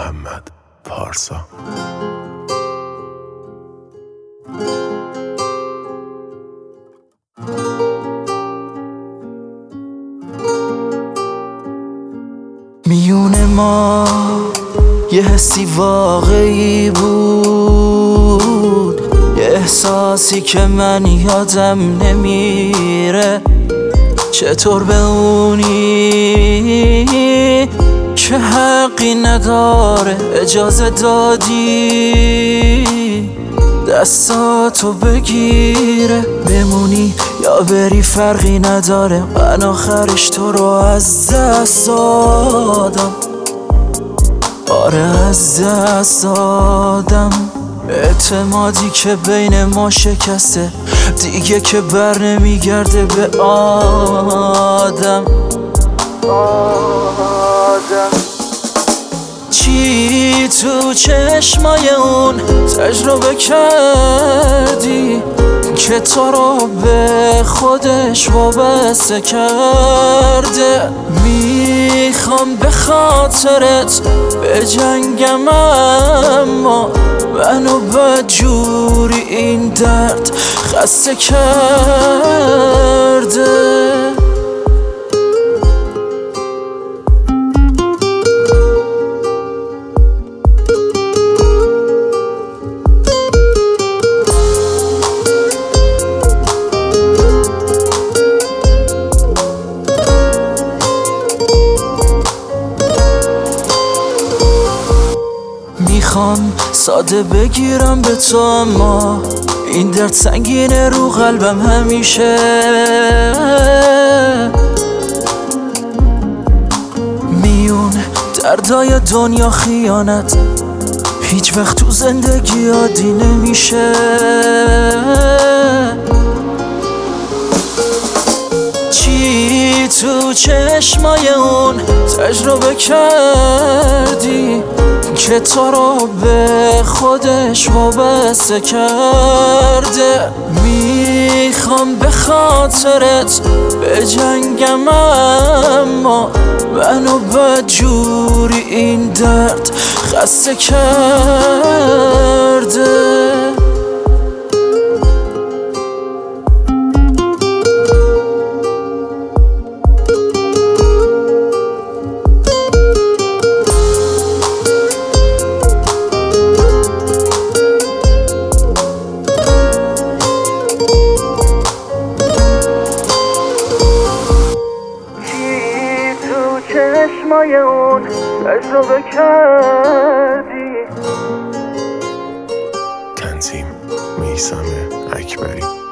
محمد پارسا. میون ما یه حسی واقعی بود، یه احساسی که من یادم نمیره. چطور به اونی که حقی نداره اجازه دادی دستاتو بگیره؟ بمونی یا بری فرقی نداره، من آخرش تو رو از دست دادم. آره از دست دادم. اعتمادی که بین ما شکسته دیگه که بر نمیگرده به آدم. چی تو چشمای اون تجربه کردی که تو رو به خودش وابسته کرده؟ میخوام به خاطرت بجنگم، اما منو بدجوری این درد خسته کرده. میخوام ساده بگیرم به تو، اما این درد سنگینه رو قلبم همیشه. میون دردای دنیا خیانت هیچ وقت تو زندگی عادی نمیشه. چی تو چشمای اون تجربه کردی که تو رو به خودش وابسته کرده؟ میخوام به خاطرت بجنگم، اما منو بدجوری این درد خسته کرده. چشمای اون تجربه کردی. تنظیم میثم اکبری.